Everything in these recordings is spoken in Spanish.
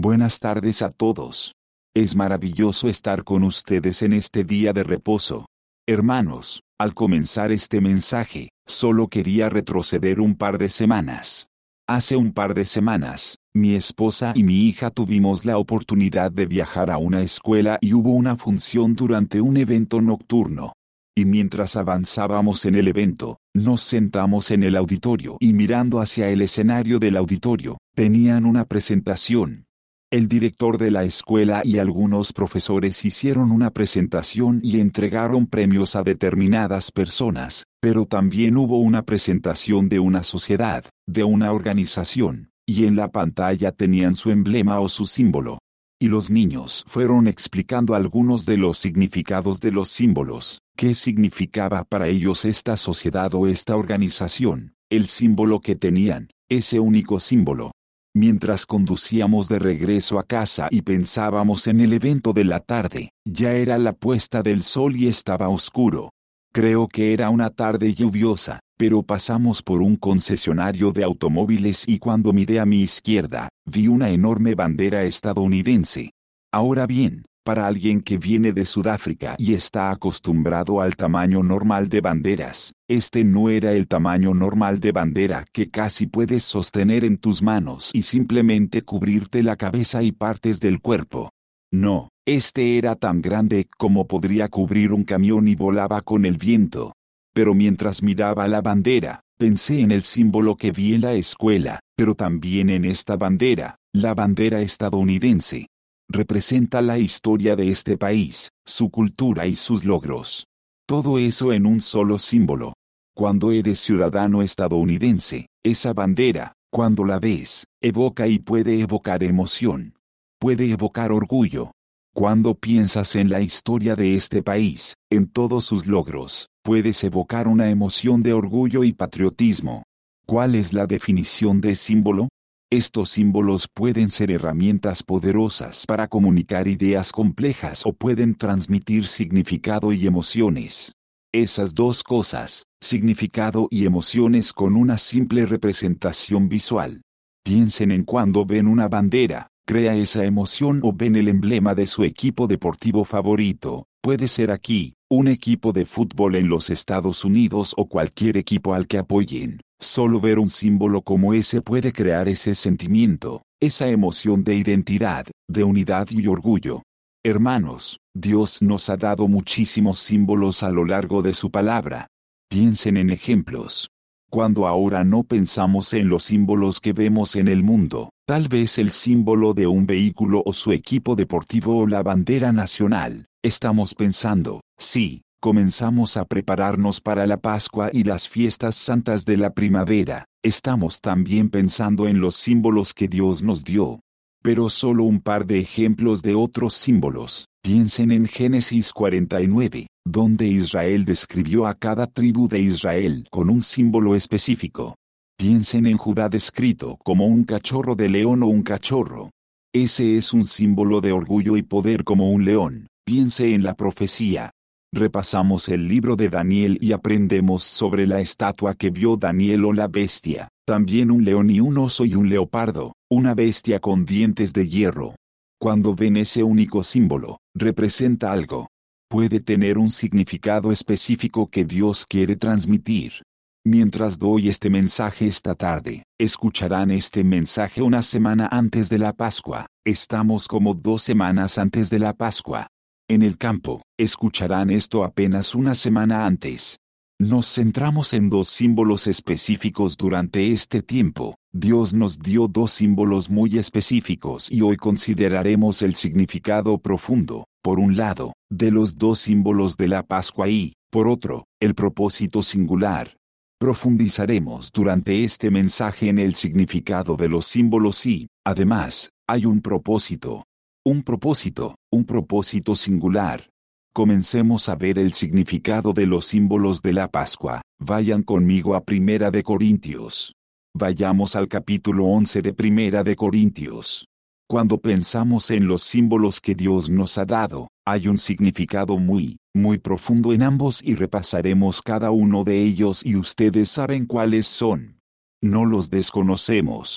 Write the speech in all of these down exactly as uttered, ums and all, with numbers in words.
Buenas tardes a todos. Es maravilloso estar con ustedes en este día de reposo. Hermanos, al comenzar este mensaje, solo quería retroceder un par de semanas. Hace un par de semanas, mi esposa y mi hija tuvimos la oportunidad de viajar a una escuela y hubo una función durante un evento nocturno. Y mientras avanzábamos en el evento, nos sentamos en el auditorio y mirando hacia el escenario del auditorio, tenían una presentación. El director de la escuela y algunos profesores hicieron una presentación y entregaron premios a determinadas personas, pero también hubo una presentación de una sociedad, de una organización, y en la pantalla tenían su emblema o su símbolo. Y los niños fueron explicando algunos de los significados de los símbolos, qué significaba para ellos esta sociedad o esta organización, el símbolo que tenían, ese único símbolo. Mientras conducíamos de regreso a casa y pensábamos en el evento de la tarde, ya era la puesta del sol y estaba oscuro. Creo que era una tarde lluviosa, pero pasamos por un concesionario de automóviles y cuando miré a mi izquierda, vi una enorme bandera estadounidense. Ahora bien, para alguien que viene de Sudáfrica y está acostumbrado al tamaño normal de banderas, este no era el tamaño normal de bandera que casi puedes sostener en tus manos y simplemente cubrirte la cabeza y partes del cuerpo. No, este era tan grande como podría cubrir un camión y volaba con el viento. Pero mientras miraba la bandera, pensé en el símbolo que vi en la escuela, pero también en esta bandera, la bandera estadounidense. Representa la historia de este país, su cultura y sus logros. Todo eso en un solo símbolo. Cuando eres ciudadano estadounidense, esa bandera, cuando la ves, evoca y puede evocar emoción. Puede evocar orgullo. Cuando piensas en la historia de este país, en todos sus logros, puedes evocar una emoción de orgullo y patriotismo. ¿Cuál es la definición de símbolo? Estos símbolos pueden ser herramientas poderosas para comunicar ideas complejas o pueden transmitir significado y emociones. Esas dos cosas, significado y emociones con una simple representación visual. Piensen en cuando ven una bandera, crea esa emoción o ven el emblema de su equipo deportivo favorito, puede ser aquí, un equipo de fútbol en los Estados Unidos o cualquier equipo al que apoyen. Solo ver un símbolo como ese puede crear ese sentimiento, esa emoción de identidad, de unidad y orgullo. Hermanos, Dios nos ha dado muchísimos símbolos a lo largo de su palabra. Piensen en ejemplos. Cuando ahora no pensamos en los símbolos que vemos en el mundo, tal vez el símbolo de un vehículo o su equipo deportivo o la bandera nacional, estamos pensando, sí, comenzamos a prepararnos para la Pascua y las fiestas santas de la primavera, estamos también pensando en los símbolos que Dios nos dio. Pero solo un par de ejemplos de otros símbolos. Piensen en Génesis cuarenta y nueve, donde Israel describió a cada tribu de Israel con un símbolo específico. Piensen en Judá descrito como un cachorro de león o un cachorro. Ese es un símbolo de orgullo y poder como un león. Piense en la profecía. Repasamos el libro de Daniel y aprendemos sobre la estatua que vio Daniel o la bestia, también un león y un oso y un leopardo, una bestia con dientes de hierro. Cuando ven ese único símbolo, representa algo. Puede tener un significado específico que Dios quiere transmitir. Mientras doy este mensaje esta tarde, escucharán este mensaje una semana antes de la Pascua, estamos como dos semanas antes de la Pascua. En el campo, escucharán esto apenas una semana antes. Nos centramos en dos símbolos específicos durante este tiempo. Dios nos dio dos símbolos muy específicos y hoy consideraremos el significado profundo, por un lado, de los dos símbolos de la Pascua y, por otro, el propósito singular. Profundizaremos durante este mensaje en el significado de los símbolos y, además, hay un propósito. Un propósito, un propósito singular. Comencemos a ver el significado de los símbolos de la Pascua. Vayan conmigo a Primera de Corintios. Vayamos al capítulo once de Primera de Corintios. Cuando pensamos en los símbolos que Dios nos ha dado, hay un significado muy, muy profundo en ambos y repasaremos cada uno de ellos y ustedes saben cuáles son. No los desconocemos.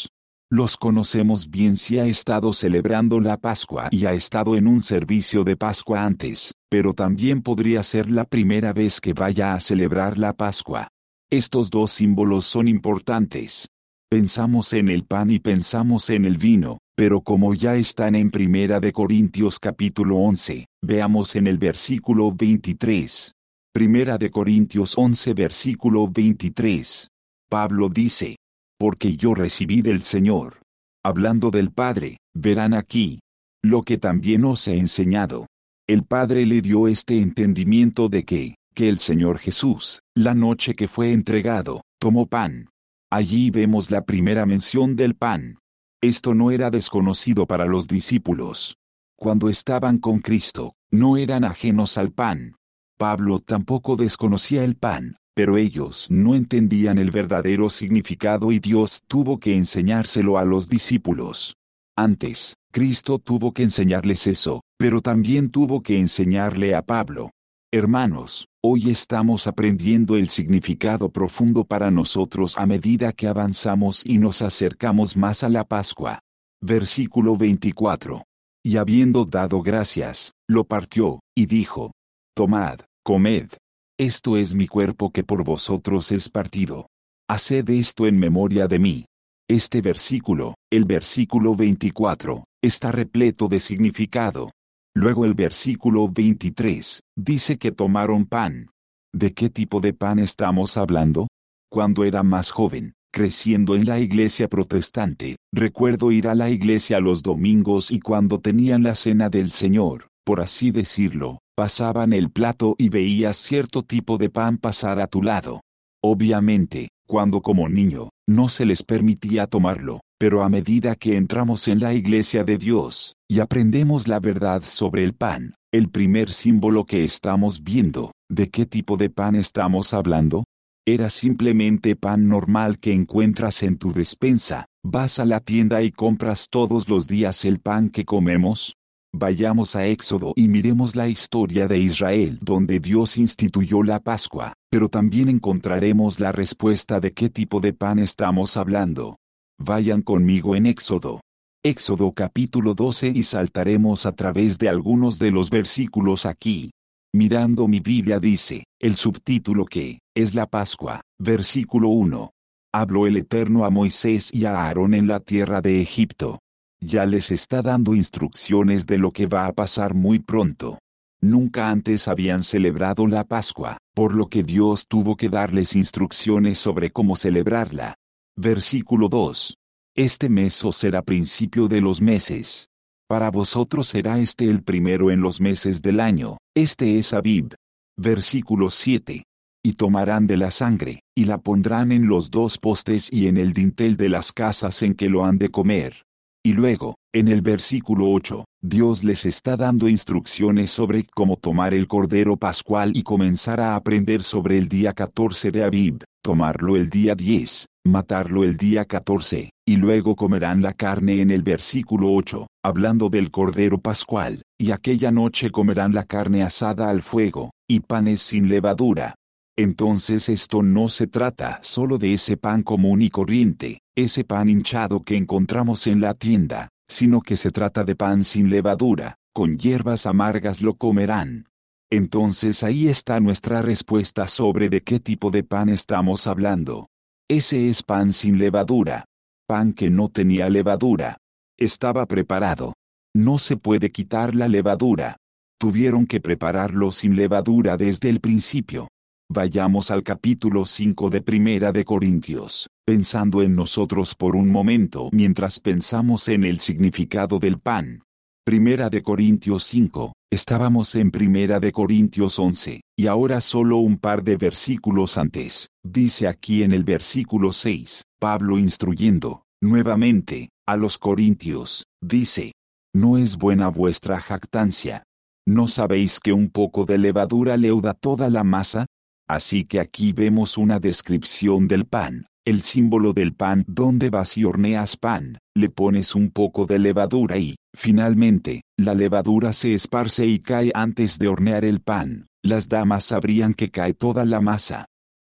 Los conocemos bien si ha estado celebrando la Pascua y ha estado en un servicio de Pascua antes, pero también podría ser la primera vez que vaya a celebrar la Pascua. Estos dos símbolos son importantes. Pensamos en el pan y pensamos en el vino, pero como ya están en Primera de Corintios capítulo once, veamos en el versículo veintitrés. Primera de Corintios once versículo veintitrés. Pablo dice: porque yo recibí del Señor. Hablando del Padre, verán aquí lo que también os he enseñado. El Padre le dio este entendimiento de que, que el Señor Jesús, la noche que fue entregado, tomó pan. Allí vemos la primera mención del pan. Esto no era desconocido para los discípulos. Cuando estaban con Cristo, no eran ajenos al pan. Pablo tampoco desconocía el pan, pero ellos no entendían el verdadero significado y Dios tuvo que enseñárselo a los discípulos. Antes, Cristo tuvo que enseñarles eso, pero también tuvo que enseñarle a Pablo. Hermanos, hoy estamos aprendiendo el significado profundo para nosotros a medida que avanzamos y nos acercamos más a la Pascua. Versículo veinticuatro. Y habiendo dado gracias, lo partió, y dijo: tomad, comed. Esto es mi cuerpo que por vosotros es partido. Haced esto en memoria de mí. Este versículo, el versículo veinticuatro, está repleto de significado. Luego el versículo veintitrés, dice que tomaron pan. ¿De qué tipo de pan estamos hablando? Cuando era más joven, creciendo en la iglesia protestante, recuerdo ir a la iglesia los domingos y cuando tenían la cena del Señor, por así decirlo, pasaban el plato y veías cierto tipo de pan pasar a tu lado. Obviamente, cuando como niño, no se les permitía tomarlo, pero a medida que entramos en la iglesia de Dios, y aprendemos la verdad sobre el pan, el primer símbolo que estamos viendo, ¿de qué tipo de pan estamos hablando? Era simplemente pan normal que encuentras en tu despensa. ¿Vas a la tienda y compras todos los días el pan que comemos? Vayamos a Éxodo y miremos la historia de Israel donde Dios instituyó la Pascua, pero también encontraremos la respuesta de qué tipo de pan estamos hablando. Vayan conmigo en Éxodo. Éxodo capítulo doce y saltaremos a través de algunos de los versículos aquí. Mirando mi Biblia dice, el subtítulo que, es la Pascua, versículo uno. Habló el Eterno a Moisés y a Aarón en la tierra de Egipto. Ya les está dando instrucciones de lo que va a pasar muy pronto. Nunca antes habían celebrado la Pascua, por lo que Dios tuvo que darles instrucciones sobre cómo celebrarla. Versículo dos. Este mes os será principio de los meses. Para vosotros será este el primero en los meses del año, este es Abib. Versículo siete. Y tomarán de la sangre, y la pondrán en los dos postes y en el dintel de las casas en que lo han de comer. Y luego, en el versículo ocho, Dios les está dando instrucciones sobre cómo tomar el cordero pascual y comenzar a aprender sobre el día catorce de Abib, tomarlo el día diez, matarlo el día catorce, y luego comerán la carne en el versículo ocho, hablando del cordero pascual, y aquella noche comerán la carne asada al fuego, y panes sin levadura. Entonces esto no se trata solo de ese pan común y corriente, ese pan hinchado que encontramos en la tienda, sino que se trata de pan sin levadura, con hierbas amargas lo comerán. Entonces ahí está nuestra respuesta sobre de qué tipo de pan estamos hablando. Ese es pan sin levadura. Pan que no tenía levadura. Estaba preparado. No se puede quitar la levadura. Tuvieron que prepararlo sin levadura desde el principio. Vayamos al capítulo cinco de Primera de Corintios, pensando en nosotros por un momento mientras pensamos en el significado del pan. Primera de Corintios cinco, estábamos en Primera de Corintios once, y ahora solo un par de versículos antes, dice aquí en el versículo seis, Pablo instruyendo, nuevamente, a los corintios, dice: ¿no es buena vuestra jactancia? ¿No sabéis que un poco de levadura leuda toda la masa? Así que aquí vemos una descripción del pan, el símbolo del pan donde vas y horneas pan, le pones un poco de levadura y, finalmente, la levadura se esparce y cae antes de hornear el pan. Las damas sabrían que cae toda la masa.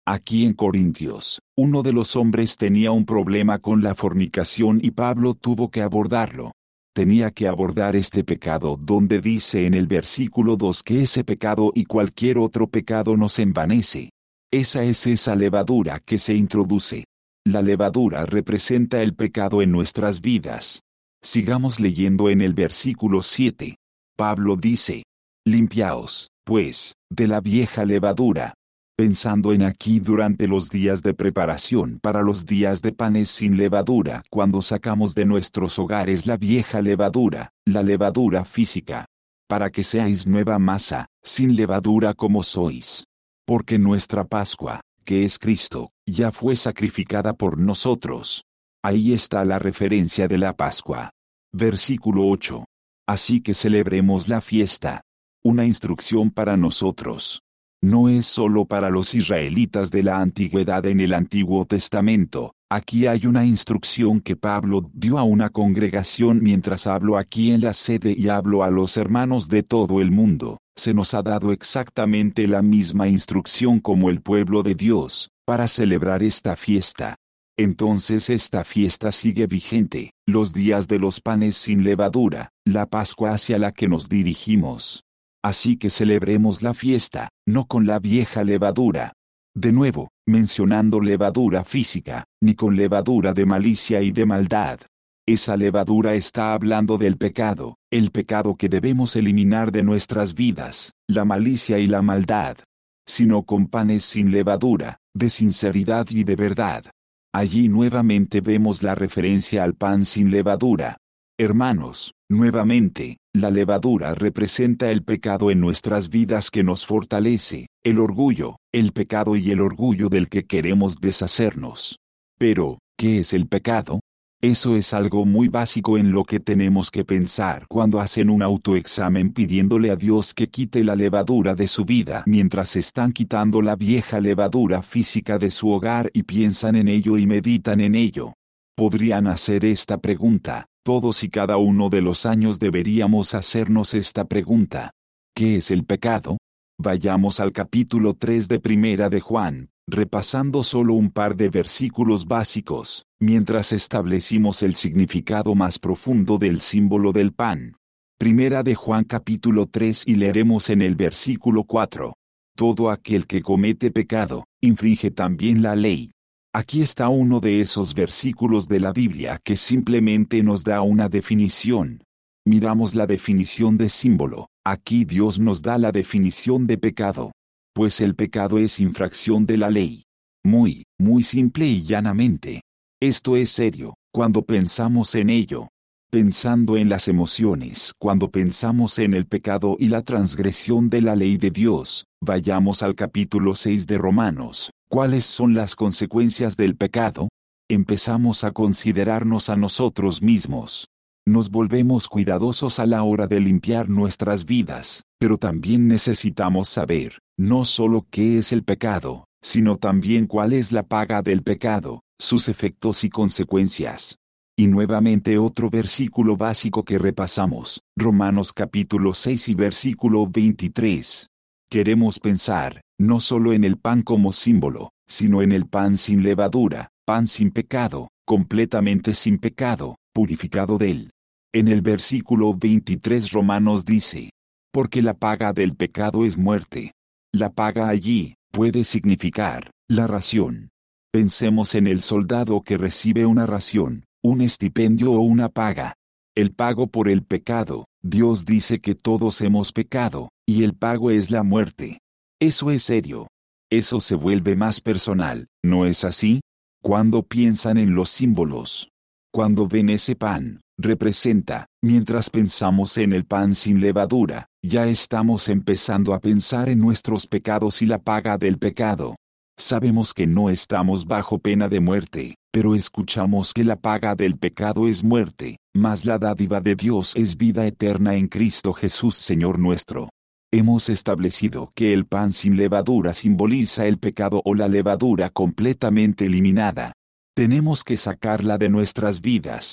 Aquí en Corintios, uno de los hombres tenía un problema con la fornicación y Pablo tuvo que abordarlo. Tenía que abordar este pecado donde dice en el versículo dos que ese pecado y cualquier otro pecado nos envanece. Esa es esa levadura que se introduce. La levadura representa el pecado en nuestras vidas. Sigamos leyendo en el versículo siete. Pablo dice, limpiaos, pues, de la vieja levadura. Pensando en aquí durante los días de preparación para los días de panes sin levadura, cuando sacamos de nuestros hogares la vieja levadura, la levadura física. Para que seáis nueva masa, sin levadura como sois. Porque nuestra Pascua, que es Cristo, ya fue sacrificada por nosotros. Ahí está la referencia de la Pascua. Versículo ocho. Así que celebremos la fiesta. Una instrucción para nosotros. No es solo para los israelitas de la antigüedad en el Antiguo Testamento. Aquí hay una instrucción que Pablo dio a una congregación mientras habló aquí en la sede y habló a los hermanos de todo el mundo. Se nos ha dado exactamente la misma instrucción como el pueblo de Dios, para celebrar esta fiesta. Entonces esta fiesta sigue vigente, los días de los panes sin levadura, la Pascua hacia la que nos dirigimos. Así que celebremos la fiesta, no con la vieja levadura. De nuevo, mencionando levadura física, ni con levadura de malicia y de maldad. Esa levadura está hablando del pecado, el pecado que debemos eliminar de nuestras vidas, la malicia y la maldad. Sino con panes sin levadura, de sinceridad y de verdad. Allí nuevamente vemos la referencia al pan sin levadura. Hermanos, nuevamente, la levadura representa el pecado en nuestras vidas que nos fortalece, el orgullo, el pecado y el orgullo del que queremos deshacernos. Pero, ¿qué es el pecado? Eso es algo muy básico en lo que tenemos que pensar cuando hacen un autoexamen pidiéndole a Dios que quite la levadura de su vida mientras están quitando la vieja levadura física de su hogar y piensan en ello y meditan en ello. Podrían hacer esta pregunta. Todos y cada uno de los años deberíamos hacernos esta pregunta. ¿Qué es el pecado? Vayamos al capítulo tres de Primera de Juan, repasando solo un par de versículos básicos, mientras establecimos el significado más profundo del símbolo del pan. Primera de Juan capítulo tres y leeremos en el versículo cuatro. Todo aquel que comete pecado, infringe también la ley. Aquí está uno de esos versículos de la Biblia que simplemente nos da una definición. Miramos la definición de símbolo. Aquí Dios nos da la definición de pecado. Pues el pecado es infracción de la ley. Muy, muy simple y llanamente. Esto es serio, cuando pensamos en ello. Pensando en las emociones, cuando pensamos en el pecado y la transgresión de la ley de Dios, vayamos al capítulo seis de Romanos. ¿Cuáles son las consecuencias del pecado? Empezamos a considerarnos a nosotros mismos. Nos volvemos cuidadosos a la hora de limpiar nuestras vidas, pero también necesitamos saber, no solo qué es el pecado, sino también cuál es la paga del pecado, sus efectos y consecuencias. Y nuevamente otro versículo básico que repasamos, Romanos capítulo seis y versículo veintitrés. Queremos pensar, no solo en el pan como símbolo, sino en el pan sin levadura, pan sin pecado, completamente sin pecado, purificado de él. En el versículo veintitrés Romanos dice, porque la paga del pecado es muerte. La paga allí, puede significar, la ración. Pensemos en el soldado que recibe una ración, un estipendio o una paga. El pago por el pecado, Dios dice que todos hemos pecado, y el pago es la muerte. Eso es serio. Eso se vuelve más personal, ¿no es así? Cuando piensan en los símbolos. Cuando ven ese pan, representa, mientras pensamos en el pan sin levadura, ya estamos empezando a pensar en nuestros pecados y la paga del pecado. Sabemos que no estamos bajo pena de muerte, pero escuchamos que la paga del pecado es muerte, mas la dádiva de Dios es vida eterna en Cristo Jesús Señor nuestro. Hemos establecido que el pan sin levadura simboliza el pecado o la levadura completamente eliminada. Tenemos que sacarla de nuestras vidas.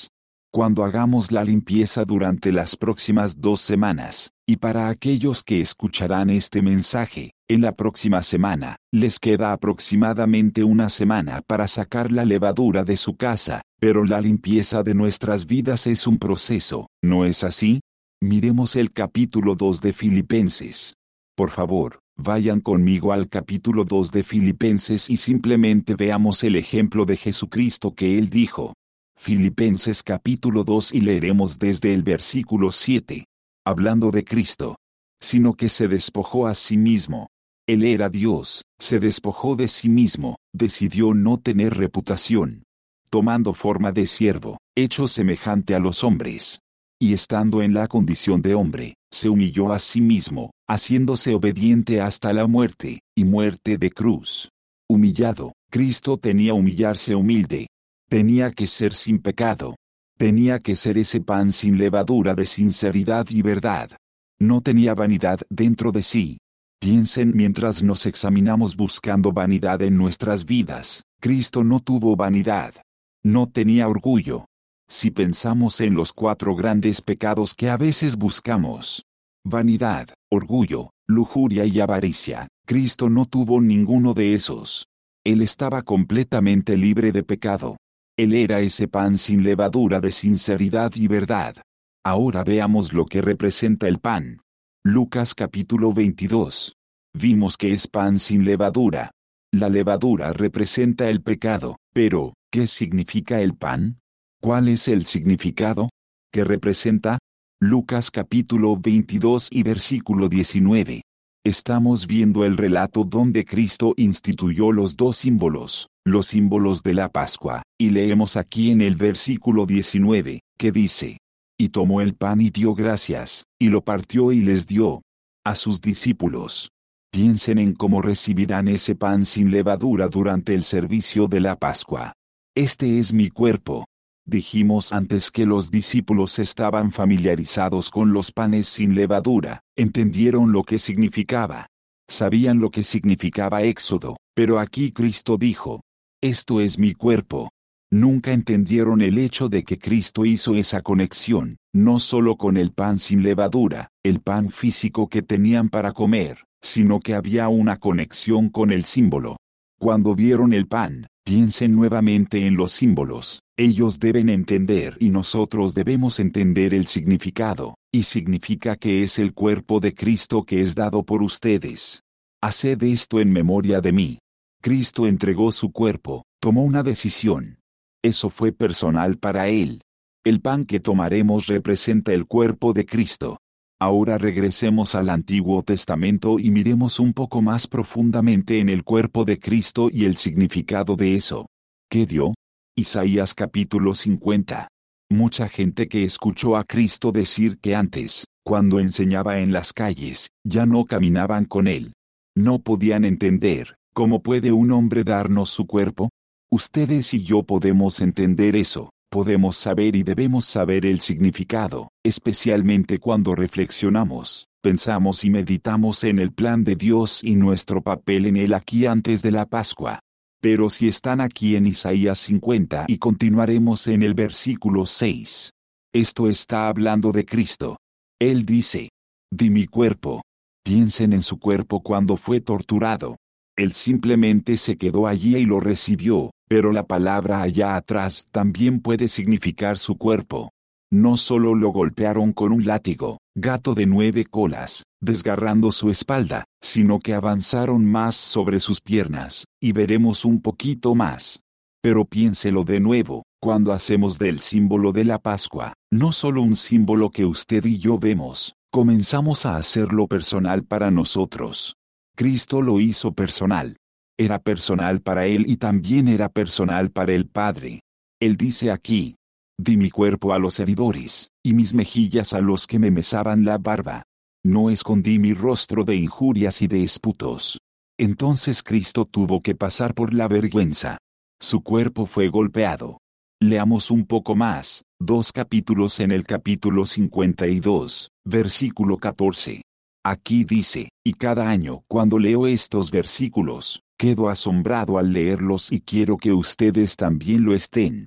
Cuando hagamos la limpieza durante las próximas dos semanas, y para aquellos que escucharán este mensaje, en la próxima semana, les queda aproximadamente una semana para sacar la levadura de su casa, pero la limpieza de nuestras vidas es un proceso, ¿no es así? Miremos el capítulo dos de Filipenses. Por favor, vayan conmigo al capítulo dos de Filipenses y simplemente veamos el ejemplo de Jesucristo que Él dijo. Filipenses capítulo dos y leeremos desde el versículo siete. Hablando de Cristo. Sino que se despojó a sí mismo. Él era Dios, se despojó de sí mismo, decidió no tener reputación. Tomando forma de siervo, hecho semejante a los hombres. Y estando en la condición de hombre, se humilló a sí mismo, haciéndose obediente hasta la muerte, y muerte de cruz. Humillado, Cristo tenía humillarse humilde. Tenía que ser sin pecado. Tenía que ser ese pan sin levadura de sinceridad y verdad. No tenía vanidad dentro de sí. Piensen mientras nos examinamos buscando vanidad en nuestras vidas. Cristo no tuvo vanidad. No tenía orgullo. Si pensamos en los cuatro grandes pecados que a veces buscamos: vanidad, orgullo, lujuria y avaricia, Cristo no tuvo ninguno de esos. Él estaba completamente libre de pecado. Él era ese pan sin levadura de sinceridad y verdad. Ahora veamos lo que representa el pan. Lucas capítulo veintidós. Vimos que es pan sin levadura. La levadura representa el pecado, pero, ¿qué significa el pan? ¿Cuál es el significado? ¿Qué representa? Lucas capítulo veintidós y versículo diecinueve. Estamos viendo el relato donde Cristo instituyó los dos símbolos, los símbolos de la Pascua, y leemos aquí en el versículo diecinueve, que dice: y tomó el pan y dio gracias, y lo partió y les dio a sus discípulos. Piensen en cómo recibirán ese pan sin levadura durante el servicio de la Pascua. Este es mi cuerpo. Dijimos antes que los discípulos estaban familiarizados con los panes sin levadura, entendieron lo que significaba. Sabían lo que significaba Éxodo, pero aquí Cristo dijo: esto es mi cuerpo. Nunca entendieron el hecho de que Cristo hizo esa conexión, no solo con el pan sin levadura, el pan físico que tenían para comer, sino que había una conexión con el símbolo. Cuando vieron el pan, piensen nuevamente en los símbolos. Ellos deben entender y nosotros debemos entender el significado, y significa que es el cuerpo de Cristo que es dado por ustedes. Haced esto en memoria de mí. Cristo entregó su cuerpo, tomó una decisión. Eso fue personal para Él. El pan que tomaremos representa el cuerpo de Cristo. Ahora regresemos al Antiguo Testamento y miremos un poco más profundamente en el cuerpo de Cristo y el significado de eso. ¿Qué dio? Isaías capítulo cincuenta. Mucha gente que escuchó a Cristo decir que antes, cuando enseñaba en las calles, ya no caminaban con Él. No podían entender, ¿cómo puede un hombre darnos su cuerpo? Ustedes y yo podemos entender eso. Podemos saber y debemos saber el significado, especialmente cuando reflexionamos, pensamos y meditamos en el plan de Dios y nuestro papel en él aquí antes de la Pascua. Pero si están aquí en Isaías cincuenta y continuaremos en el versículo seis. Esto está hablando de Cristo. Él dice: di mi cuerpo. Piensen en su cuerpo cuando fue torturado. Él simplemente se quedó allí y lo recibió. Pero la palabra allá atrás también puede significar su cuerpo. No solo lo golpearon con un látigo, gato de nueve colas, desgarrando su espalda, sino que avanzaron más sobre sus piernas, y veremos un poquito más. Pero piénselo de nuevo, cuando hacemos del símbolo de la Pascua, no solo un símbolo que usted y yo vemos, comenzamos a hacerlo personal para nosotros. Cristo lo hizo personal. Era personal para Él y también era personal para el Padre. Él dice aquí: di mi cuerpo a los heridores, y mis mejillas a los que me mesaban la barba. No escondí mi rostro de injurias y de esputos. Entonces Cristo tuvo que pasar por la vergüenza. Su cuerpo fue golpeado. Leamos un poco más, dos capítulos en el capítulo cincuenta y dos, versículo catorce. Aquí dice: y cada año cuando leo estos versículos, quedo asombrado al leerlos y quiero que ustedes también lo estén.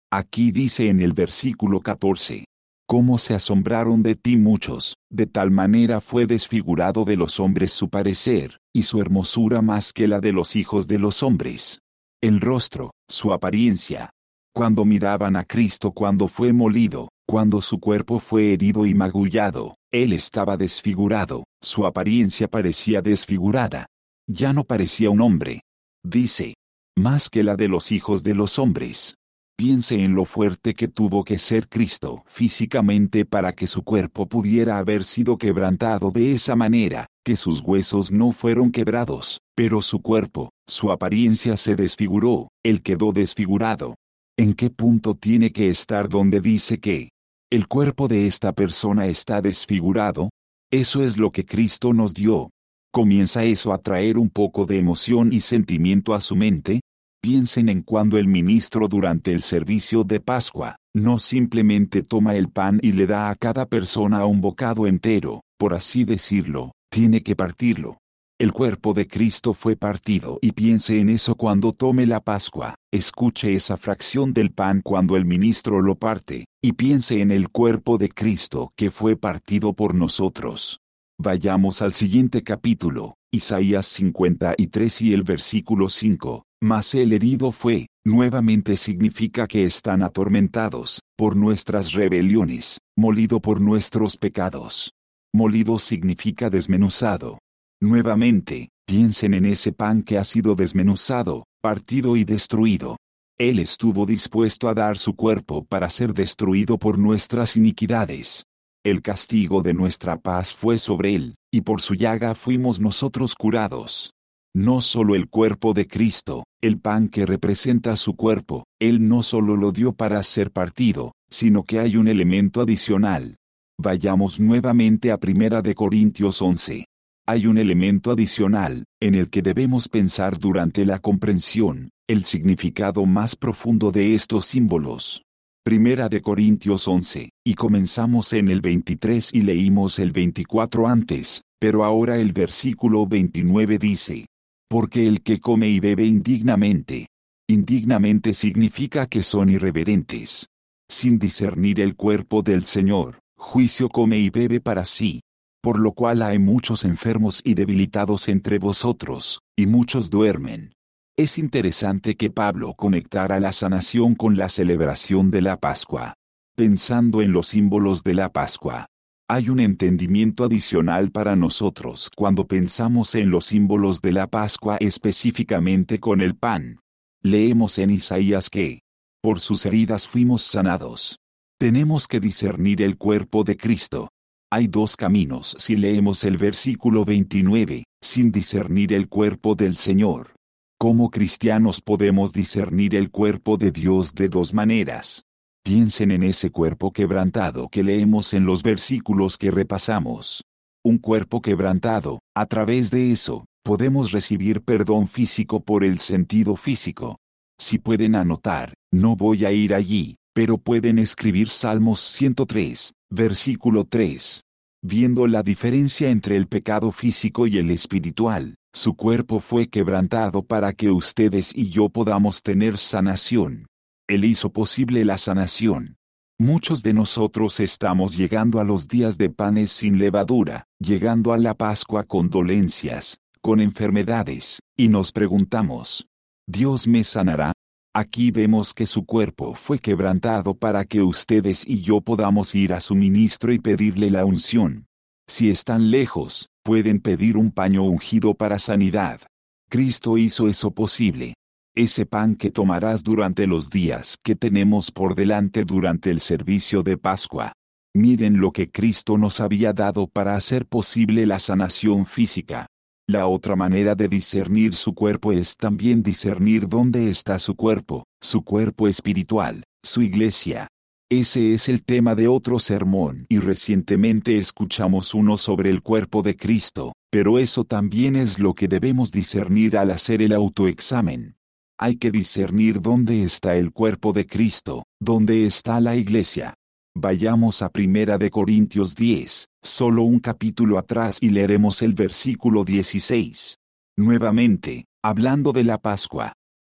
Aquí dice en el versículo catorce. Cómo se asombraron de ti muchos, de tal manera fue desfigurado de los hombres su parecer, y su hermosura más que la de los hijos de los hombres. El rostro, su apariencia. Cuando miraban a Cristo cuando fue molido, cuando su cuerpo fue herido y magullado, él estaba desfigurado, su apariencia parecía desfigurada. Ya no parecía un hombre. Dice, más que la de los hijos de los hombres. Piense en lo fuerte que tuvo que ser Cristo físicamente para que su cuerpo pudiera haber sido quebrantado de esa manera, que sus huesos no fueron quebrados, pero su cuerpo, su apariencia se desfiguró, él quedó desfigurado. ¿En qué punto tiene que estar donde dice que el cuerpo de esta persona está desfigurado? Eso es lo que Cristo nos dio. ¿Comienza eso a traer un poco de emoción y sentimiento a su mente? Piensen en cuando el ministro durante el servicio de Pascua, no simplemente toma el pan y le da a cada persona un bocado entero, por así decirlo, tiene que partirlo. El cuerpo de Cristo fue partido y piense en eso cuando tome la Pascua, escuche esa fracción del pan cuando el ministro lo parte, y piense en el cuerpo de Cristo que fue partido por nosotros. Vayamos al siguiente capítulo, Isaías cincuenta y tres y el versículo cinco. Mas el herido fue, nuevamente significa que están atormentados, por nuestras rebeliones, molido por nuestros pecados. Molido significa desmenuzado. Nuevamente, piensen en ese pan que ha sido desmenuzado, partido y destruido. Él estuvo dispuesto a dar su cuerpo para ser destruido por nuestras iniquidades. El castigo de nuestra paz fue sobre él, y por su llaga fuimos nosotros curados. No solo el cuerpo de Cristo, el pan que representa su cuerpo, él no solo lo dio para ser partido, sino que hay un elemento adicional. Vayamos nuevamente a Primera de Corintios once. Hay un elemento adicional, en el que debemos pensar durante la comprensión, el significado más profundo de estos símbolos. Primera de Corintios once, y comenzamos en el veintitrés y leímos el veinticuatro antes, pero ahora el versículo veintinueve dice, porque el que come y bebe indignamente, indignamente significa que son irreverentes, sin discernir el cuerpo del Señor, juicio come y bebe para sí. Por lo cual hay muchos enfermos y debilitados entre vosotros, y muchos duermen. Es interesante que Pablo conectara la sanación con la celebración de la Pascua. Pensando en los símbolos de la Pascua, hay un entendimiento adicional para nosotros cuando pensamos en los símbolos de la Pascua específicamente con el pan. Leemos en Isaías que, por sus heridas fuimos sanados. Tenemos que discernir el cuerpo de Cristo. Hay dos caminos si leemos el versículo veintinueve, sin discernir el cuerpo del Señor. Como cristianos podemos discernir el cuerpo de Dios de dos maneras. Piensen en ese cuerpo quebrantado que leemos en los versículos que repasamos. Un cuerpo quebrantado, a través de eso, podemos recibir perdón físico por el sentido físico. Si pueden anotar, no voy a ir allí, pero pueden escribir Salmos ciento tres, versículo tres. Viendo la diferencia entre el pecado físico y el espiritual, su cuerpo fue quebrantado para que ustedes y yo podamos tener sanación. Él hizo posible la sanación. Muchos de nosotros estamos llegando a los días de panes sin levadura, llegando a la Pascua con dolencias, con enfermedades, y nos preguntamos, ¿Dios me sanará? Aquí vemos que su cuerpo fue quebrantado para que ustedes y yo podamos ir a su ministro y pedirle la unción. Si están lejos, pueden pedir un paño ungido para sanidad. Cristo hizo eso posible. Ese pan que tomarás durante los días que tenemos por delante durante el servicio de Pascua. Miren lo que Cristo nos había dado para hacer posible la sanación física. La otra manera de discernir su cuerpo es también discernir dónde está su cuerpo, su cuerpo espiritual, su iglesia. Ese es el tema de otro sermón y recientemente escuchamos uno sobre el cuerpo de Cristo, pero eso también es lo que debemos discernir al hacer el autoexamen. Hay que discernir dónde está el cuerpo de Cristo, dónde está la iglesia. Vayamos a Primera de Corintios diez, solo un capítulo atrás y leeremos el versículo dieciséis. Nuevamente, hablando de la Pascua.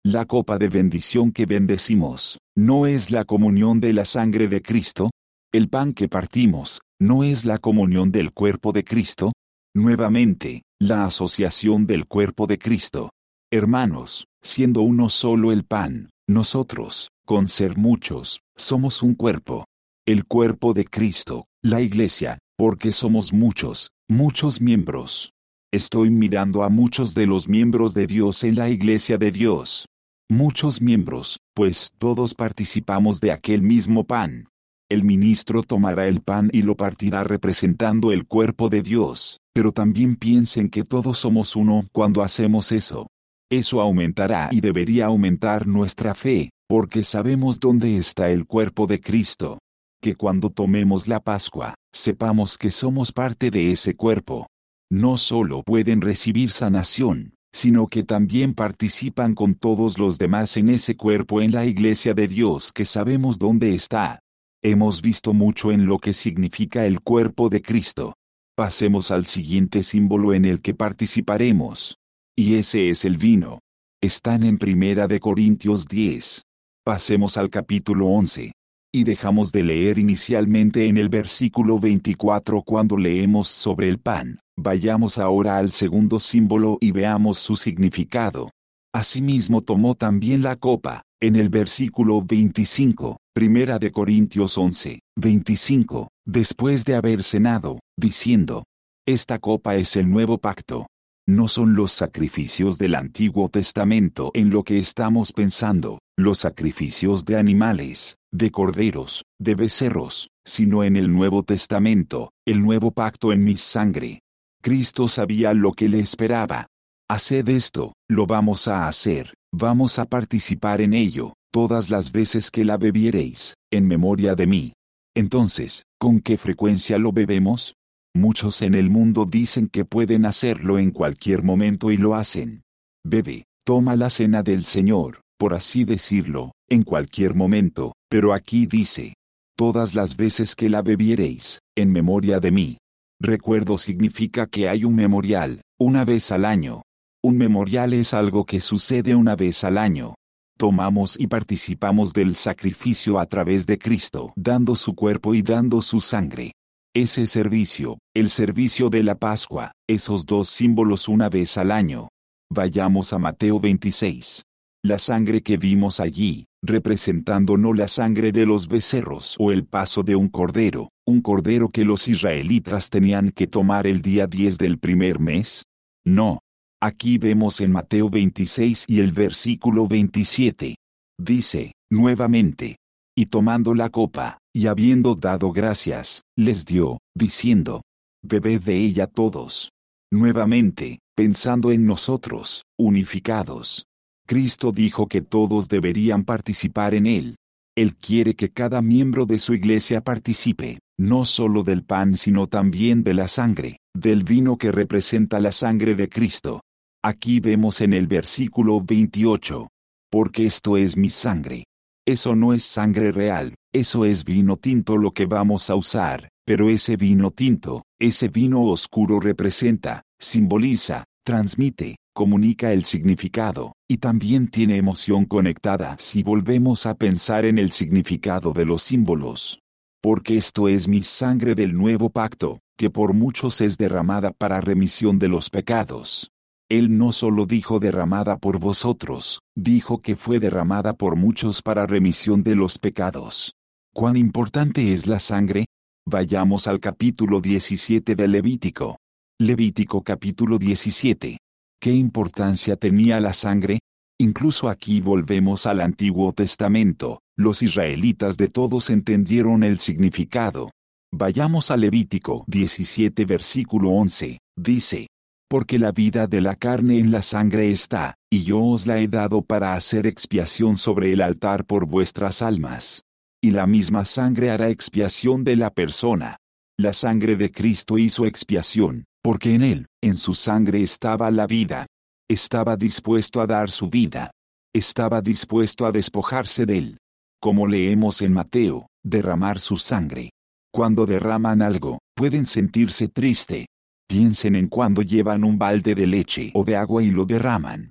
La copa de bendición que bendecimos, ¿no es la comunión de la sangre de Cristo? El pan que partimos, ¿no es la comunión del cuerpo de Cristo? Nuevamente, la asociación del cuerpo de Cristo. Hermanos, siendo uno solo el pan, nosotros, con ser muchos, somos un cuerpo. El cuerpo de Cristo, la iglesia, porque somos muchos, muchos miembros. Estoy mirando a muchos de los miembros de Dios en la iglesia de Dios. Muchos miembros, pues todos participamos de aquel mismo pan. El ministro tomará el pan y lo partirá representando el cuerpo de Dios, pero también piensen que todos somos uno cuando hacemos eso. Eso aumentará y debería aumentar nuestra fe, porque sabemos dónde está el cuerpo de Cristo. Que cuando tomemos la Pascua, sepamos que somos parte de ese cuerpo. No solo pueden recibir sanación, sino que también participan con todos los demás en ese cuerpo en la iglesia de Dios que sabemos dónde está. Hemos visto mucho en lo que significa el cuerpo de Cristo. Pasemos al siguiente símbolo en el que participaremos. Y ese es el vino. Están en Primera de Corintios diez. Pasemos al capítulo once. Y dejamos de leer inicialmente en el versículo veinticuatro cuando leemos sobre el pan. Vayamos ahora al segundo símbolo y veamos su significado. Asimismo tomó también la copa, en el versículo veinticinco, Primera de Corintios once, veinticinco, después de haber cenado, diciendo: Esta copa es el nuevo pacto. No son los sacrificios del Antiguo Testamento en lo que estamos pensando, los sacrificios de animales, de corderos, de becerros, sino en el Nuevo Testamento, el nuevo pacto en mi sangre. Cristo sabía lo que le esperaba. Haced esto, lo vamos a hacer, vamos a participar en ello, todas las veces que la bebiereis, en memoria de mí. Entonces, ¿con qué frecuencia lo bebemos? Muchos en el mundo dicen que pueden hacerlo en cualquier momento y lo hacen. Bebe, toma la cena del Señor, por así decirlo, en cualquier momento, pero aquí dice: todas las veces que la bebiereis, en memoria de mí. Recuerdo significa que hay un memorial, una vez al año. Un memorial es algo que sucede una vez al año. Tomamos y participamos del sacrificio a través de Cristo, dando su cuerpo y dando su sangre. Ese servicio, el servicio de la Pascua, esos dos símbolos una vez al año. Vayamos a Mateo veintiséis. La sangre que vimos allí, representando no la sangre de los becerros o el paso de un cordero, un cordero que los israelitas tenían que tomar el día diez del primer mes. No. Aquí vemos en Mateo veintiséis y el versículo veintisiete. Dice, nuevamente: y tomando la copa, y habiendo dado gracias, les dio, diciendo: bebed de ella todos. Nuevamente, pensando en nosotros, unificados. Cristo dijo que todos deberían participar en él. Él quiere que cada miembro de su iglesia participe, no solo del pan sino también de la sangre, del vino que representa la sangre de Cristo. Aquí vemos en el versículo veintiocho. Porque esto es mi sangre. Eso no es sangre real, eso es vino tinto lo que vamos a usar, pero ese vino tinto, ese vino oscuro representa, simboliza, transmite, comunica el significado, y también tiene emoción conectada si volvemos a pensar en el significado de los símbolos. Porque esto es mi sangre del nuevo pacto, que por muchos es derramada para remisión de los pecados. Él no solo dijo derramada por vosotros, dijo que fue derramada por muchos para remisión de los pecados. ¿Cuán importante es la sangre? Vayamos al capítulo diecisiete de Levítico. Levítico capítulo diecisiete. ¿Qué importancia tenía la sangre? Incluso aquí volvemos al Antiguo Testamento, los israelitas de todos entendieron el significado. Vayamos a Levítico diecisiete versículo once, dice: porque la vida de la carne en la sangre está, y yo os la he dado para hacer expiación sobre el altar por vuestras almas. Y la misma sangre hará expiación de la persona. La sangre de Cristo hizo expiación, porque en él, en su sangre estaba la vida. Estaba dispuesto a dar su vida. Estaba dispuesto a despojarse de él. Como leemos en Mateo, derramar su sangre. Cuando derraman algo, pueden sentirse triste. Piensen en cuando llevan un balde de leche o de agua y lo derraman.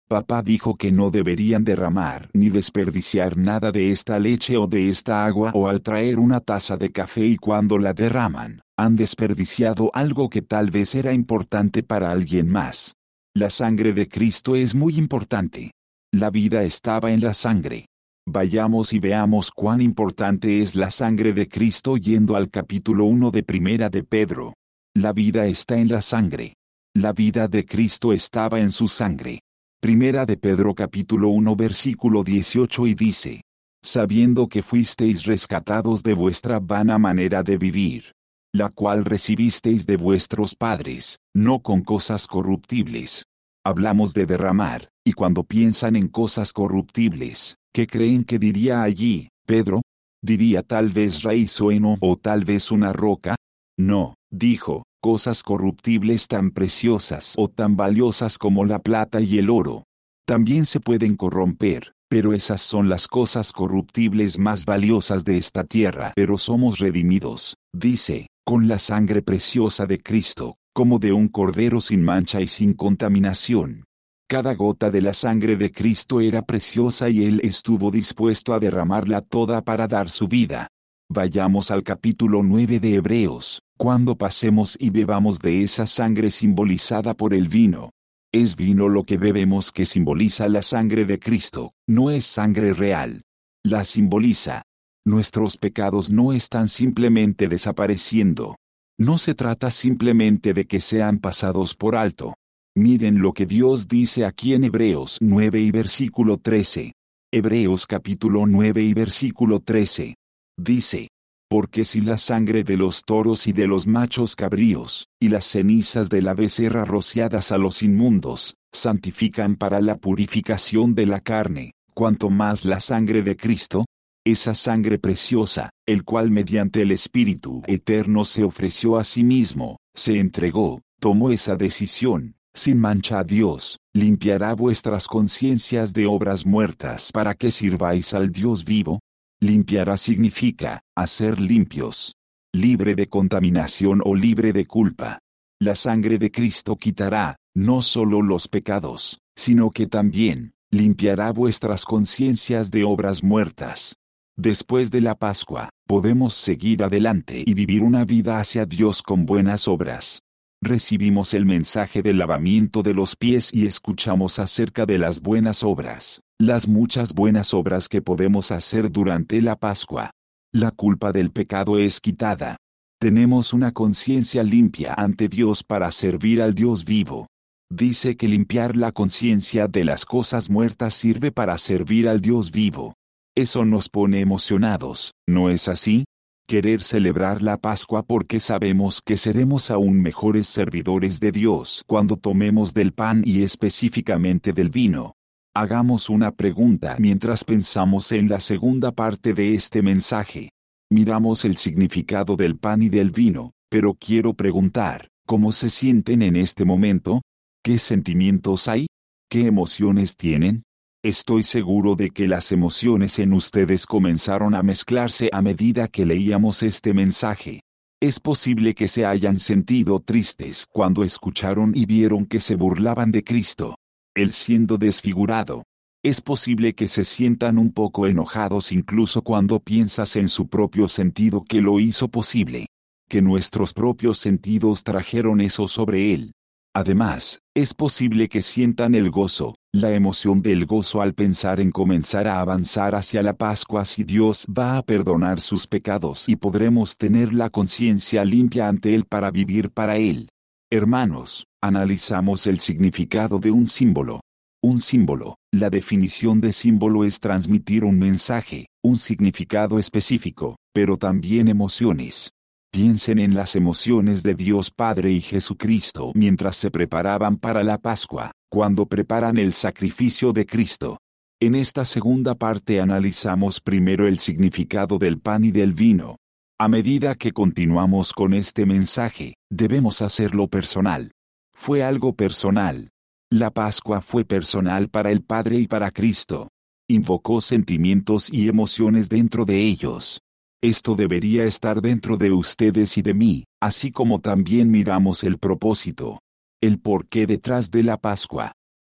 Papá dijo que no deberían derramar ni desperdiciar nada de esta leche o de esta agua, o al traer una taza de café y cuando la derraman, han desperdiciado algo que tal vez era importante para alguien más. La sangre de Cristo es muy importante. La vida estaba en la sangre. Vayamos y veamos cuán importante es la sangre de Cristo yendo al capítulo uno de Primera de Pedro. La vida está en la sangre. La vida de Cristo estaba en su sangre. Primera de Pedro capítulo uno versículo dieciocho y dice: sabiendo que fuisteis rescatados de vuestra vana manera de vivir, la cual recibisteis de vuestros padres, no con cosas corruptibles. Hablamos de derramar, y cuando piensan en cosas corruptibles, ¿qué creen que diría allí, Pedro? ¿Diría tal vez raíz o heno o tal vez una roca? No, dijo, cosas corruptibles tan preciosas o tan valiosas como la plata y el oro. También se pueden corromper, pero esas son las cosas corruptibles más valiosas de esta tierra. Pero somos redimidos, dice, con la sangre preciosa de Cristo, como de un cordero sin mancha y sin contaminación. Cada gota de la sangre de Cristo era preciosa y Él estuvo dispuesto a derramarla toda para dar su vida. Vayamos al capítulo nueve de Hebreos, cuando pasemos y bebamos de esa sangre simbolizada por el vino. Es vino lo que bebemos que simboliza la sangre de Cristo, no es sangre real. La simboliza. Nuestros pecados no están simplemente desapareciendo. No se trata simplemente de que sean pasados por alto. Miren lo que Dios dice aquí en Hebreos nueve y versículo trece. Hebreos capítulo nueve y versículo trece. Dice: porque si la sangre de los toros y de los machos cabríos, y las cenizas de la becerra rociadas a los inmundos, santifican para la purificación de la carne, cuanto más la sangre de Cristo, esa sangre preciosa, el cual mediante el Espíritu eterno se ofreció a sí mismo, se entregó, tomó esa decisión, sin mancha a Dios, limpiará vuestras conciencias de obras muertas para que sirváis al Dios vivo. Limpiará significa, hacer limpios. Libre de contaminación o libre de culpa. La sangre de Cristo quitará, no solo los pecados, sino que también, limpiará vuestras conciencias de obras muertas. Después de la Pascua, podemos seguir adelante y vivir una vida hacia Dios con buenas obras. Recibimos el mensaje del lavamiento de los pies y escuchamos acerca de las buenas obras, las muchas buenas obras que podemos hacer durante la Pascua. La culpa del pecado es quitada. Tenemos una conciencia limpia ante Dios para servir al Dios vivo. Dice que limpiar la conciencia de las cosas muertas sirve para servir al Dios vivo. Eso nos pone emocionados, ¿no es así? Querer celebrar la Pascua porque sabemos que seremos aún mejores servidores de Dios cuando tomemos del pan y específicamente del vino. Hagamos una pregunta mientras pensamos en la segunda parte de este mensaje. Miramos el significado del pan y del vino, pero quiero preguntar, ¿cómo se sienten en este momento? ¿Qué sentimientos hay? ¿Qué emociones tienen? Estoy seguro de que las emociones en ustedes comenzaron a mezclarse a medida que leíamos este mensaje. Es posible que se hayan sentido tristes cuando escucharon y vieron que se burlaban de Cristo, Él siendo desfigurado. Es posible que se sientan un poco enojados incluso cuando piensas en su propio sentido que lo hizo posible. Que nuestros propios sentidos trajeron eso sobre Él. Además, es posible que sientan el gozo, la emoción del gozo al pensar en comenzar a avanzar hacia la Pascua si Dios va a perdonar sus pecados y podremos tener la conciencia limpia ante Él para vivir para Él. Hermanos, analizamos el significado de un símbolo. Un símbolo, la definición de símbolo es transmitir un mensaje, un significado específico, pero también emociones. Piensen en las emociones de Dios Padre y Jesucristo mientras se preparaban para la Pascua, cuando preparan el sacrificio de Cristo. En esta segunda parte analizamos primero el significado del pan y del vino. A medida que continuamos con este mensaje, debemos hacerlo personal. Fue algo personal. La Pascua fue personal para el Padre y para Cristo. Invocó sentimientos y emociones dentro de ellos. Esto debería estar dentro de ustedes y de mí, así como también miramos el propósito. El porqué detrás de la Pascua.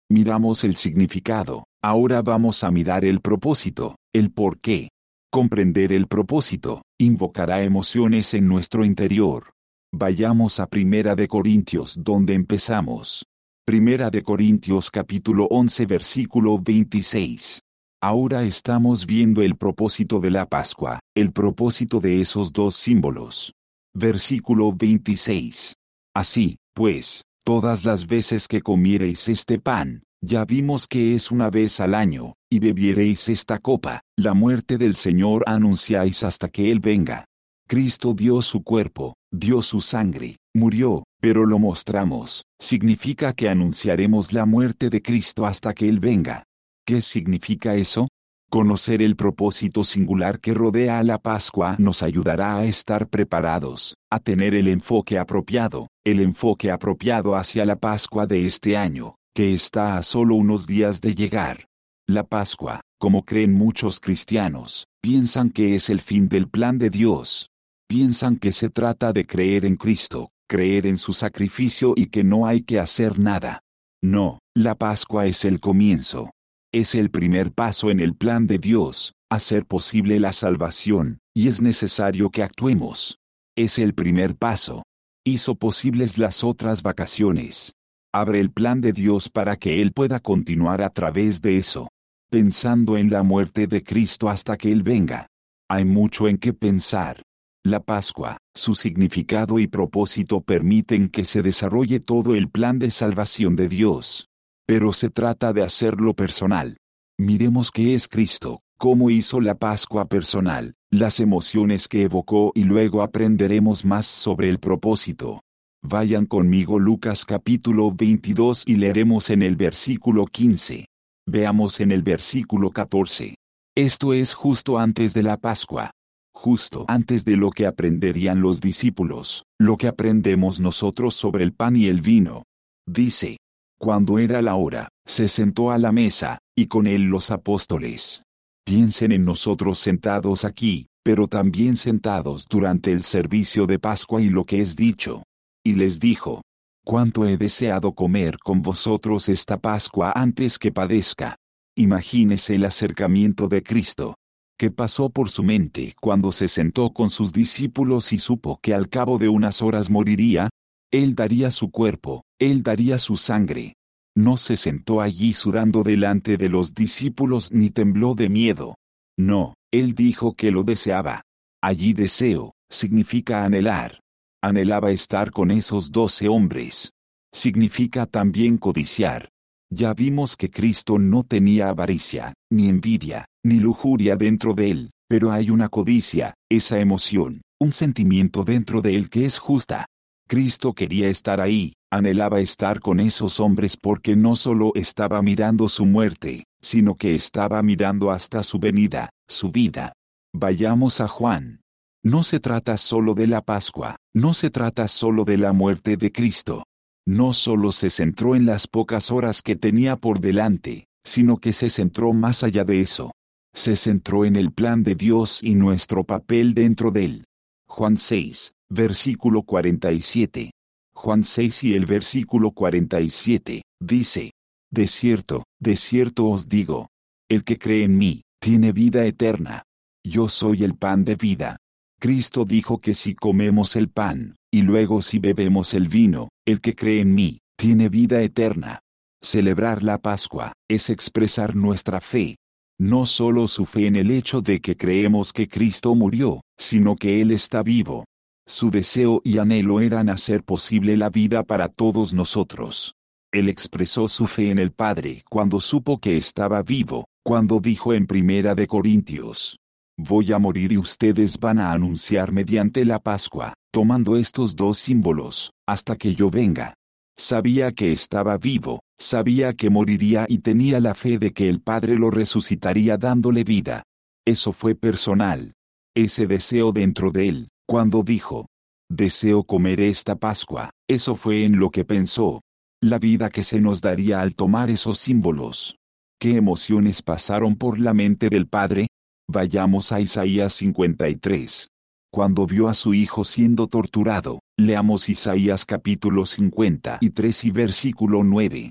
Miramos el significado, ahora vamos a mirar el propósito, el por qué. Comprender el propósito, invocará emociones en nuestro interior. Vayamos a Primera de Corintios donde empezamos. Primera de Corintios capítulo once versículo veintiséis. Ahora estamos viendo el propósito de la Pascua, el propósito de esos dos símbolos. Versículo veintiséis. Así, pues, todas las veces que comiereis este pan, ya vimos que es una vez al año, y bebiereis esta copa, la muerte del Señor anunciáis hasta que Él venga. Cristo dio su cuerpo, dio su sangre, murió, pero lo mostramos, significa que anunciaremos la muerte de Cristo hasta que Él venga. ¿Qué significa eso? Conocer el propósito singular que rodea a la Pascua nos ayudará a estar preparados, a tener el enfoque apropiado, el enfoque apropiado hacia la Pascua de este año, que está a solo unos días de llegar. La Pascua, como creen muchos cristianos, piensan que es el fin del plan de Dios. Piensan que se trata de creer en Cristo, creer en su sacrificio y que no hay que hacer nada. No, la Pascua es el comienzo. Es el primer paso en el plan de Dios, hacer posible la salvación, y es necesario que actuemos. Es el primer paso. Hizo posibles las otras vacaciones. Abre el plan de Dios para que Él pueda continuar a través de eso. Pensando en la muerte de Cristo hasta que Él venga. Hay mucho en qué pensar. La Pascua, su significado y propósito permiten que se desarrolle todo el plan de salvación de Dios. Pero se trata de hacerlo personal. Miremos qué es Cristo, cómo hizo la Pascua personal, las emociones que evocó y luego aprenderemos más sobre el propósito. Vayan conmigo Lucas capítulo veintidós y leeremos en el versículo quince. Veamos en el versículo catorce. Esto es justo antes de la Pascua. Justo antes de lo que aprenderían los discípulos, lo que aprendemos nosotros sobre el pan y el vino. Dice, cuando era la hora, se sentó a la mesa, y con él los apóstoles. Piensen en nosotros sentados aquí, pero también sentados durante el servicio de Pascua y lo que es dicho. Y les dijo, cuánto he deseado comer con vosotros esta Pascua antes que padezca. Imagínese el acercamiento de Cristo. ¿Qué pasó por su mente cuando se sentó con sus discípulos y supo que al cabo de unas horas moriría? Él daría su cuerpo, Él daría su sangre. No se sentó allí sudando delante de los discípulos ni tembló de miedo. No, Él dijo que lo deseaba. Allí deseo, significa anhelar. Anhelaba estar con esos doce hombres. Significa también codiciar. Ya vimos que Cristo no tenía avaricia, ni envidia, ni lujuria dentro de él, pero hay una codicia, esa emoción, un sentimiento dentro de él que es justa. Cristo quería estar ahí, anhelaba estar con esos hombres porque no solo estaba mirando su muerte, sino que estaba mirando hasta su venida, su vida. Vayamos a Juan. No se trata solo de la Pascua, no se trata solo de la muerte de Cristo. No solo se centró en las pocas horas que tenía por delante, sino que se centró más allá de eso. Se centró en el plan de Dios y nuestro papel dentro de él. Juan seis, versículo cuarenta y siete. Juan seis y el versículo cuarenta y siete, dice, de cierto, de cierto os digo, el que cree en mí, tiene vida eterna. Yo soy el pan de vida. Cristo dijo que si comemos el pan, y luego si bebemos el vino, el que cree en mí, tiene vida eterna. Celebrar la Pascua, es expresar nuestra fe. No solo su fe en el hecho de que creemos que Cristo murió, sino que Él está vivo. Su deseo y anhelo eran hacer posible la vida para todos nosotros. Él expresó su fe en el Padre cuando supo que estaba vivo, cuando dijo en Primera de Corintios, voy a morir y ustedes van a anunciar mediante la Pascua, tomando estos dos símbolos, hasta que yo venga. Sabía que estaba vivo, sabía que moriría y tenía la fe de que el Padre lo resucitaría dándole vida. Eso fue personal. Ese deseo dentro de él, cuando dijo, deseo comer esta Pascua, eso fue en lo que pensó. La vida que se nos daría al tomar esos símbolos. ¿Qué emociones pasaron por la mente del Padre? Vayamos a Isaías cincuenta y tres. Cuando vio a su hijo siendo torturado, leamos Isaías capítulo cincuenta y tres y versículo nueve.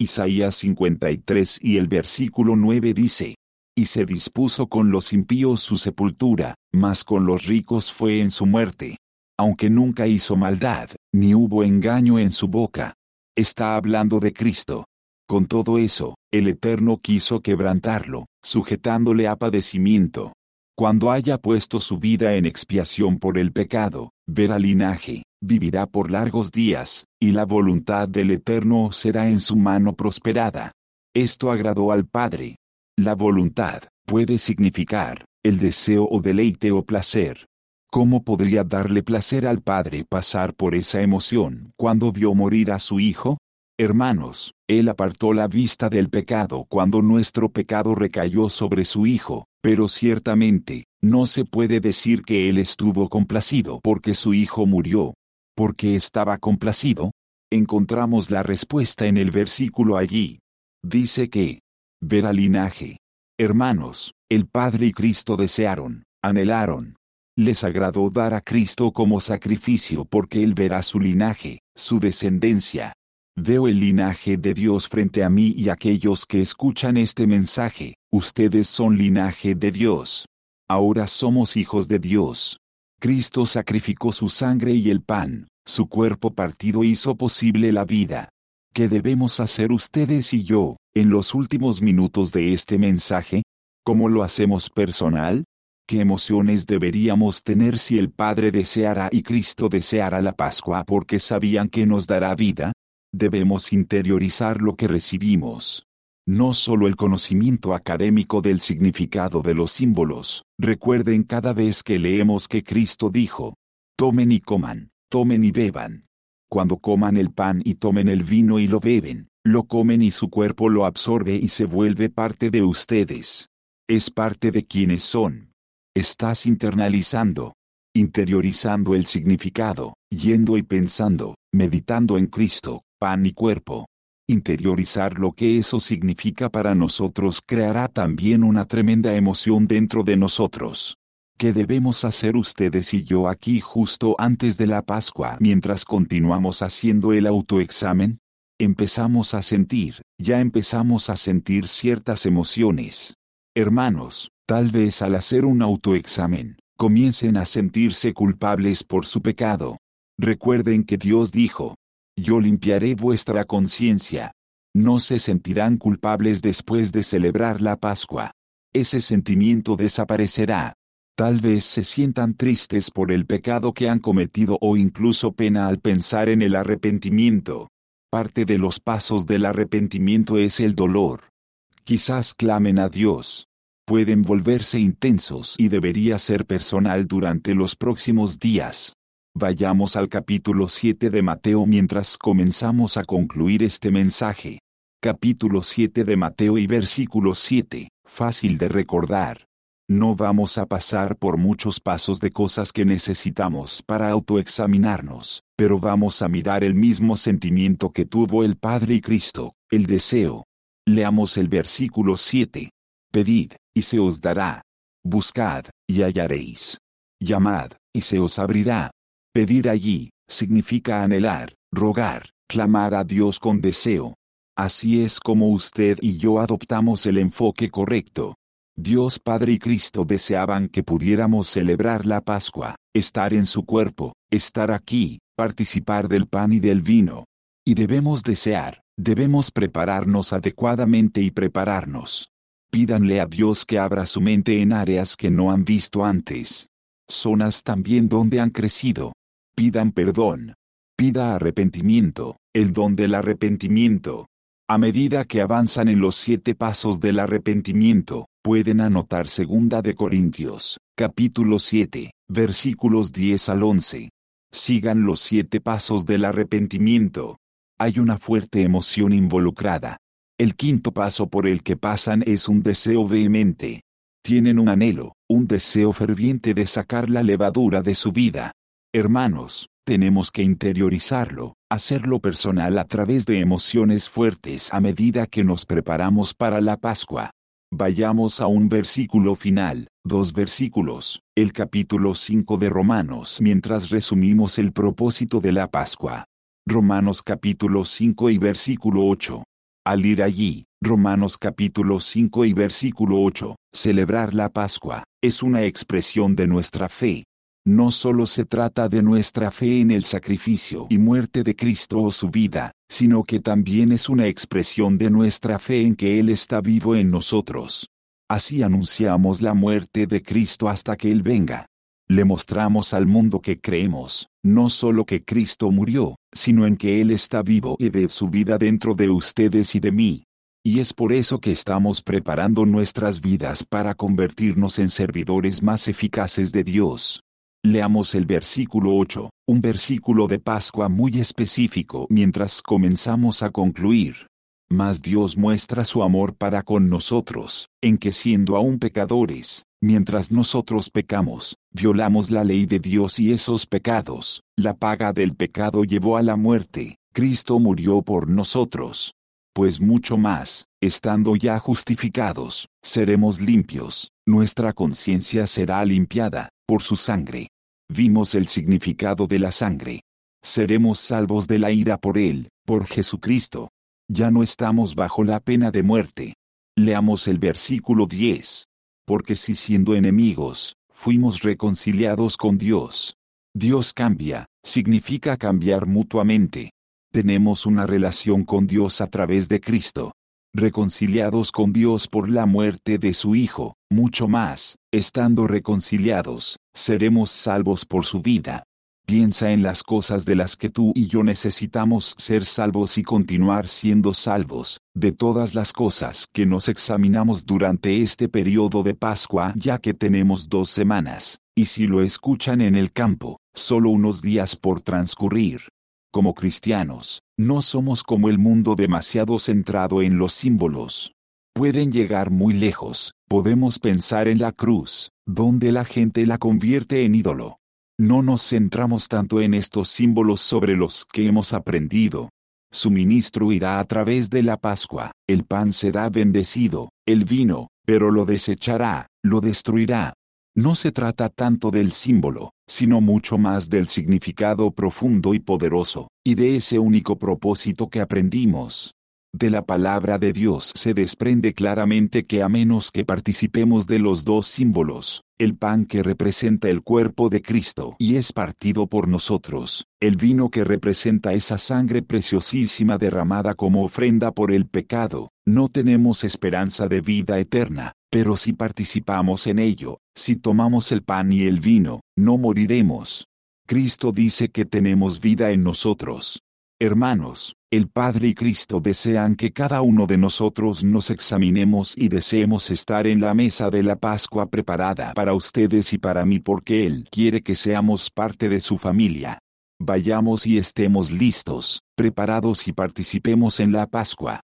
Isaías cincuenta y tres y el versículo nueve dice: Y se dispuso con los impíos su sepultura, mas con los ricos fue en su muerte. Aunque nunca hizo maldad, ni hubo engaño en su boca. Está hablando de Cristo. Con todo eso, el Eterno quiso quebrantarlo, sujetándole a padecimiento. Cuando haya puesto su vida en expiación por el pecado, verá linaje, vivirá por largos días, y la voluntad del Eterno será en su mano prosperada. Esto agradó al Padre. La voluntad puede significar el deseo o deleite o placer. ¿Cómo podría darle placer al Padre pasar por esa emoción cuando vio morir a su Hijo? Hermanos, Él apartó la vista del pecado cuando nuestro pecado recayó sobre su Hijo, pero ciertamente, no se puede decir que Él estuvo complacido porque su Hijo murió. ¿Por qué estaba complacido? Encontramos la respuesta en el versículo allí. Dice que, verá linaje. Hermanos, el Padre y Cristo desearon, anhelaron. Les agradó dar a Cristo como sacrificio porque Él verá su linaje, su descendencia. Veo el linaje de Dios frente a mí y aquellos que escuchan este mensaje, ustedes son linaje de Dios. Ahora somos hijos de Dios. Cristo sacrificó su sangre y el pan, su cuerpo partido hizo posible la vida. ¿Qué debemos hacer ustedes y yo, en los últimos minutos de este mensaje? ¿Cómo lo hacemos personal? ¿Qué emociones deberíamos tener si el Padre deseara y Cristo deseara la Pascua porque sabían que nos dará vida? Debemos interiorizar lo que recibimos. No solo el conocimiento académico del significado de los símbolos. Recuerden cada vez que leemos que Cristo dijo: tomen y coman, tomen y beban. Cuando coman el pan y tomen el vino y lo beben, lo comen y su cuerpo lo absorbe y se vuelve parte de ustedes. Es parte de quienes son. Estás internalizando, interiorizando el significado, yendo y pensando, meditando en Cristo, pan y cuerpo. Interiorizar lo que eso significa para nosotros creará también una tremenda emoción dentro de nosotros. ¿Qué debemos hacer ustedes y yo aquí justo antes de la Pascua mientras continuamos haciendo el autoexamen? Empezamos a sentir, ya empezamos a sentir ciertas emociones. Hermanos, tal vez al hacer un autoexamen, comiencen a sentirse culpables por su pecado. Recuerden que Dios dijo: yo limpiaré vuestra conciencia. No se sentirán culpables después de celebrar la Pascua. Ese sentimiento desaparecerá. Tal vez se sientan tristes por el pecado que han cometido o incluso pena al pensar en el arrepentimiento. Parte de los pasos del arrepentimiento es el dolor. Quizás clamen a Dios. Pueden volverse intensos y debería ser personal durante los próximos días. Vayamos al capítulo siete de Mateo mientras comenzamos a concluir este mensaje. Capítulo siete de Mateo y versículo siete, fácil de recordar. No vamos a pasar por muchos pasos de cosas que necesitamos para autoexaminarnos, pero vamos a mirar el mismo sentimiento que tuvo el Padre y Cristo, el deseo. Leamos el versículo siete. Pedid, y se os dará. Buscad, y hallaréis. Llamad, y se os abrirá. Pedir allí, significa anhelar, rogar, clamar a Dios con deseo. Así es como usted y yo adoptamos el enfoque correcto. Dios Padre y Cristo deseaban que pudiéramos celebrar la Pascua, estar en su cuerpo, estar aquí, participar del pan y del vino. Y debemos desear, debemos prepararnos adecuadamente y prepararnos. Pídanle a Dios que abra su mente en áreas que no han visto antes. Zonas también donde han crecido. Pidan perdón. Pida arrepentimiento, el don del arrepentimiento. A medida que avanzan en los siete pasos del arrepentimiento, pueden anotar Segunda de Corintios, capítulo siete, versículos diez al once. Sigan los siete pasos del arrepentimiento. Hay una fuerte emoción involucrada. El quinto paso por el que pasan es un deseo vehemente. Tienen un anhelo, un deseo ferviente de sacar la levadura de su vida. Hermanos, tenemos que interiorizarlo, hacerlo personal a través de emociones fuertes a medida que nos preparamos para la Pascua. Vayamos a un versículo final, dos versículos, el capítulo cinco de Romanos mientras resumimos el propósito de la Pascua. Romanos capítulo cinco y versículo ocho. Al ir allí, Romanos capítulo cinco y versículo ocho, celebrar la Pascua, es una expresión de nuestra fe. No solo se trata de nuestra fe en el sacrificio y muerte de Cristo o su vida, sino que también es una expresión de nuestra fe en que Él está vivo en nosotros. Así anunciamos la muerte de Cristo hasta que Él venga. Le mostramos al mundo que creemos, no solo que Cristo murió, sino en que Él está vivo y vive su vida dentro de ustedes y de mí. Y es por eso que estamos preparando nuestras vidas para convertirnos en servidores más eficaces de Dios. Leamos el versículo ocho, un versículo de Pascua muy específico mientras comenzamos a concluir. Mas Dios muestra su amor para con nosotros, en que siendo aún pecadores, mientras nosotros pecamos, violamos la ley de Dios y esos pecados, la paga del pecado llevó a la muerte, Cristo murió por nosotros. Pues mucho más, estando ya justificados, seremos limpios, nuestra conciencia será limpiada, por su sangre. Vimos el significado de la sangre. Seremos salvos de la ira por Él, por Jesucristo. Ya no estamos bajo la pena de muerte. Leamos el versículo diez. Porque si siendo enemigos, fuimos reconciliados con Dios. Dios cambia, significa cambiar mutuamente. Tenemos una relación con Dios a través de Cristo. Reconciliados con Dios por la muerte de su Hijo, mucho más, estando reconciliados, seremos salvos por su vida. Piensa en las cosas de las que tú y yo necesitamos ser salvos y continuar siendo salvos, de todas las cosas que nos examinamos durante este periodo de Pascua, ya que tenemos dos semanas, y si lo escuchan en el campo, solo unos días por transcurrir. Como cristianos, no somos como el mundo demasiado centrado en los símbolos. Pueden llegar muy lejos, podemos pensar en la cruz, donde la gente la convierte en ídolo. No nos centramos tanto en estos símbolos sobre los que hemos aprendido. Su ministro irá a través de la Pascua, el pan será bendecido, el vino, pero lo desechará, lo destruirá. No se trata tanto del símbolo, sino mucho más del significado profundo y poderoso, y de ese único propósito que aprendimos. De la palabra de Dios se desprende claramente que a menos que participemos de los dos símbolos, el pan que representa el cuerpo de Cristo y es partido por nosotros, el vino que representa esa sangre preciosísima derramada como ofrenda por el pecado, no tenemos esperanza de vida eterna, pero si participamos en ello, si tomamos el pan y el vino, no moriremos. Cristo dice que tenemos vida en nosotros. Hermanos, el Padre y Cristo desean que cada uno de nosotros nos examinemos y deseemos estar en la mesa de la Pascua preparada para ustedes y para mí porque Él quiere que seamos parte de su familia. Vayamos y estemos listos, preparados y participemos en la Pascua.